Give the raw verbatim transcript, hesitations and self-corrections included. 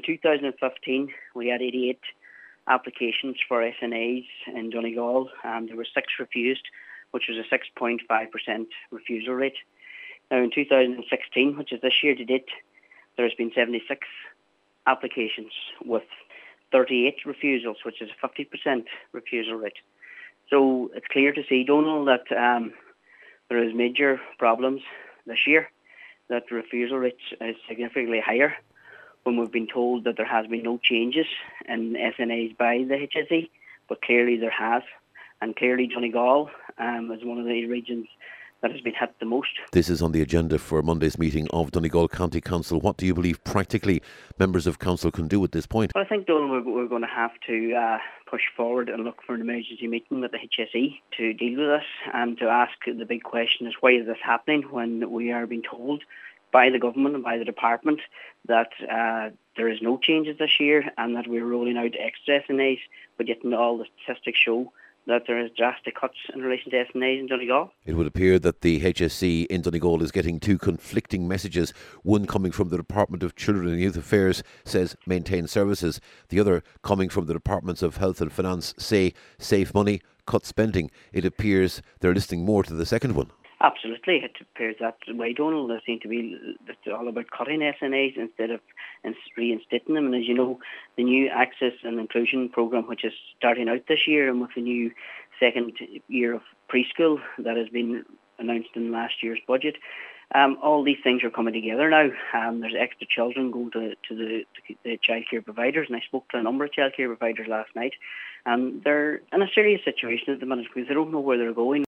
two thousand fifteen, we had eighty-eight applications for S N As in Donegal, and there were six refused, which was a six point five percent refusal rate. Now in two thousand sixteen, which is this year to date, there has been seventy-six applications with thirty-eight refusals, which is a fifty percent refusal rate. So it's clear to see, Donald, that um, there is major problems this year, that the refusal rate is significantly higher when we've been told that there has been no changes in S N As by the H S E, but clearly there has. And clearly Donegal um, is one of the regions that has been hit the most. This is on the agenda for Monday's meeting of Donegal County Council. What do you believe practically members of council can do at this point? Well, I think, Donald, we're, we're going to have to uh, push forward and look for an emergency meeting with the H S E to deal with this, and to ask the big question is, why is this happening when we are being told by the government and by the department that uh, there is no changes this year and that we're rolling out extra S N As, but yet all the statistics show that there is drastic cuts in relation to S N As in Donegal. It would appear that the H S E in Donegal is getting two conflicting messages. One coming from the Department of Children and Youth Affairs says maintain services. The other coming from the Departments of Health and Finance say save money, cut spending. It appears they're listening more to the second one. Absolutely, it appears that way, Donald. There seem to be it's all about cutting S N As instead of reinstating them. And as you know, the new Access and Inclusion programme, which is starting out this year, and with the new second year of preschool that has been announced in last year's budget, um, all these things are coming together now. Um, there's extra children going to, to the, to the childcare providers, and I spoke to a number of childcare providers last night, and they're in a serious situation at the minute because they don't know where they're going.